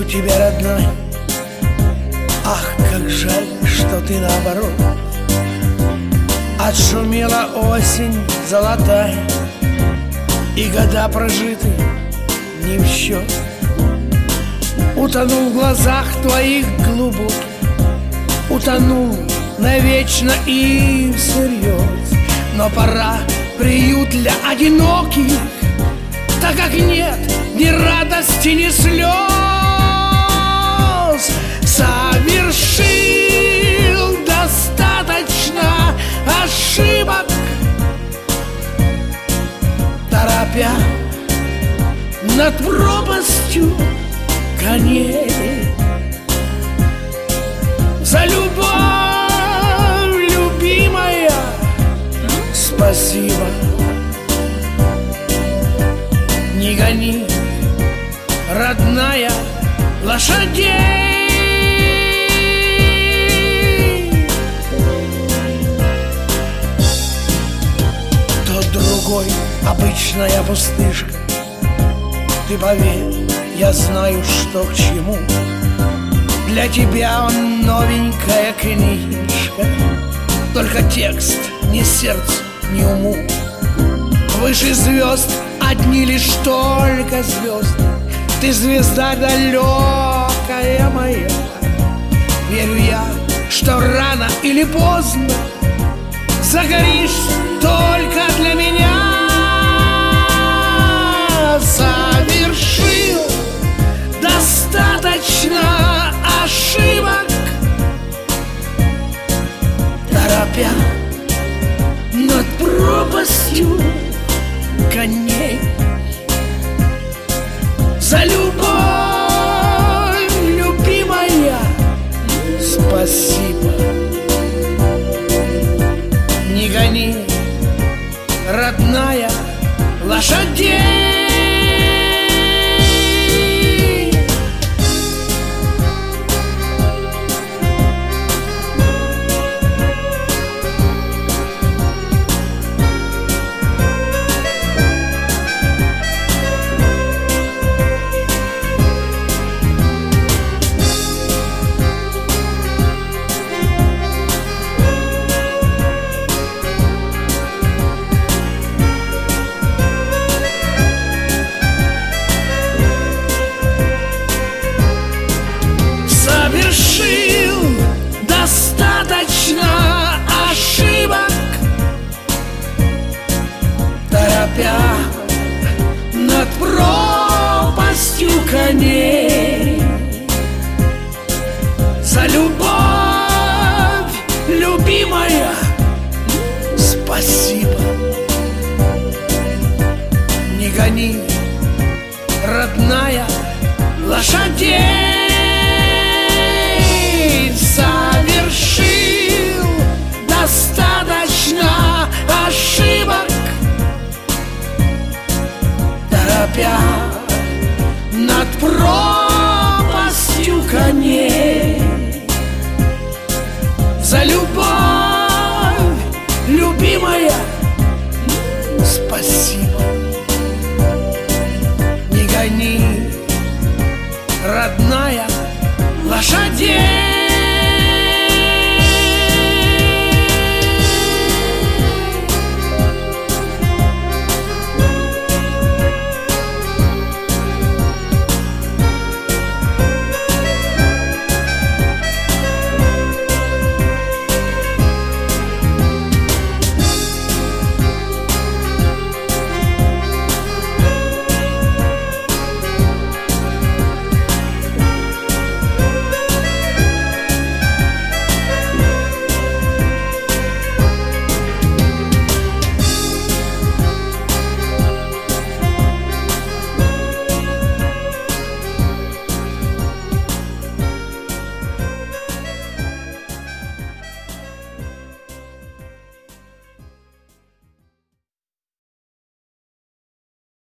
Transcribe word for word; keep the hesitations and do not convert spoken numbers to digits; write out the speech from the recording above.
тебе, родной. Ах, как жаль, что ты наоборот. Отшумела осень золотая, и года прожиты не в счет. Утонул в глазах твоих глубоких, утонул навечно и всерьез. Но пора приют для одиноких, так как нет ни радости, ни слез. Совершил достаточно ошибок, торопя над пропастью коней. За любовь, любимая, спасибо. Не гони, родная, лошадей. Тот другой, обычная пустышка. Ты поверь, я знаю, что к чему. Для тебя он новенькая книжка, только текст ни сердцу, ни уму. Выше звезд одни лишь только звезды. Ты звезда далекая моя. Верю я, что рано или поздно загоришь только для меня. Совершил достаточно ошибок, торопя над пропастью коней. За любовь, любимая, спасибо. Не гони, родная, лошадей. Совершил достаточно ошибок, торопя над пропастью коней. За любовь, любимая, спасибо. Не гони, родная, лошадей. Совершил достаточно ошибок, торопя над пропастью коней. За любовь,